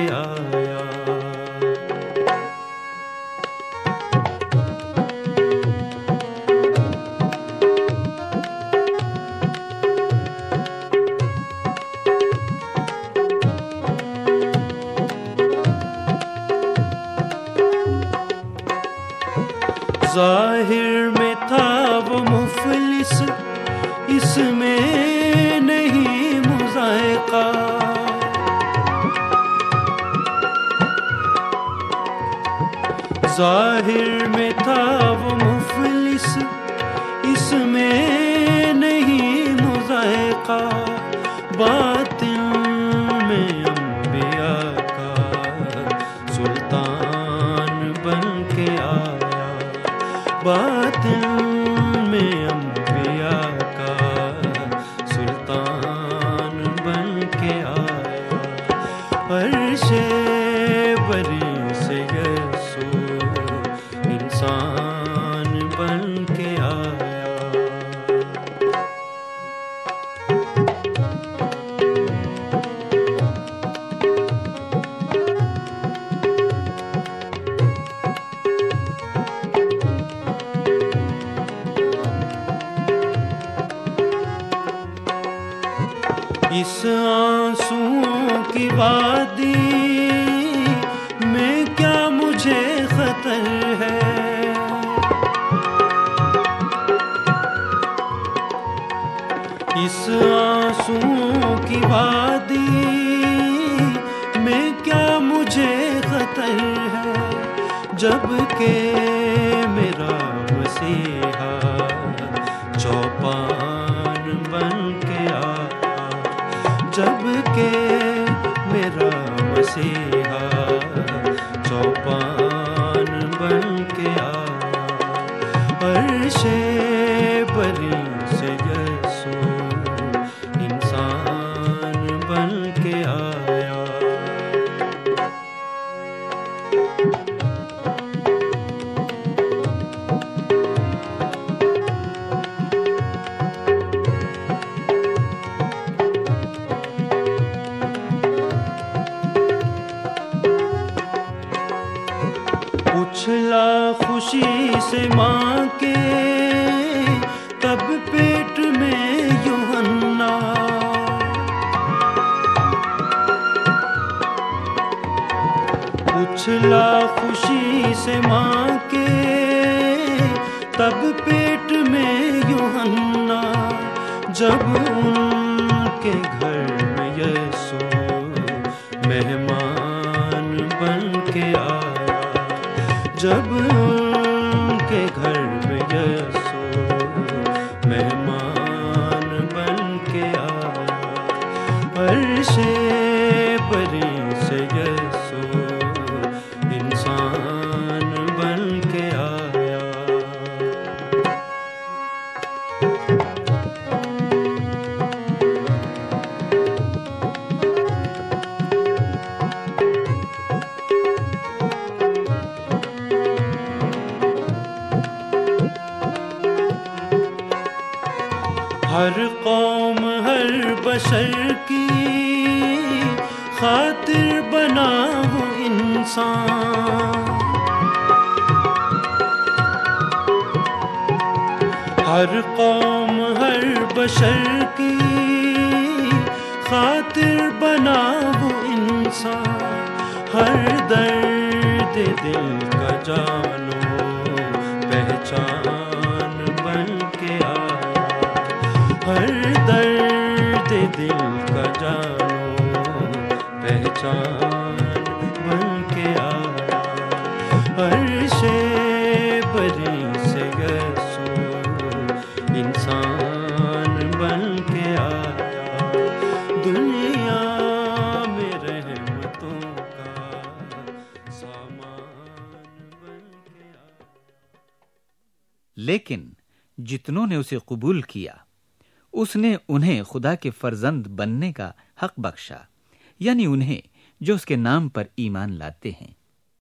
आया। ज़ाहिर में था वो मुफलिस, इसमें नहीं मुज़ायक़ा। ज़ाहिर में था वो मुफलिस, इसमें नहीं मुज़ायक़ा। बातिन में अंबिया का सुल्तान बन के आया। बातिन में अंबिया का सुल्तान बन के आया। अर्शे बरी से यसू इंसान बन के आया। इस आंसुओं की वादी में क्या मुझे खतर है। इस आंसुओं की वादी में क्या मुझे खतर है। जबकि मेरा मसीहा चौपान बन के आया। जबकि मेरा मसीहा चौपान बन के आया। अर्शे बरी से यसू इंसान बन के आया। उछला खुशी से माँ के तब पेट में यूहन्ना। उछला खुशी से माँ के तब पेट में यूहन्ना। जब उनके घर में यसू मेहमान बन के आया। जब उनके घर में यसू मेहमान बन के आया। अर्शे बरी से यसू इंसान बन के आया। हर कौम हर बशर की खातिर बना वो इंसान। हर कौम हर बशर की खातिर बना वो इंसान। हर दर्द दिल का जानो पहचान बन के आया। हर दर्द दिल का जानो पहचान बन के आया। अर्शे बरी से यसू इंसान बन के आया। दुनिया में रहमतों का सामान बन के आया। लेकिन जितनों ने उसे कबूल किया, उसने उन्हें खुदा के फर्जंद बनने का हक बख्शा, यानी उन्हें जो उसके नाम पर ईमान लाते हैं।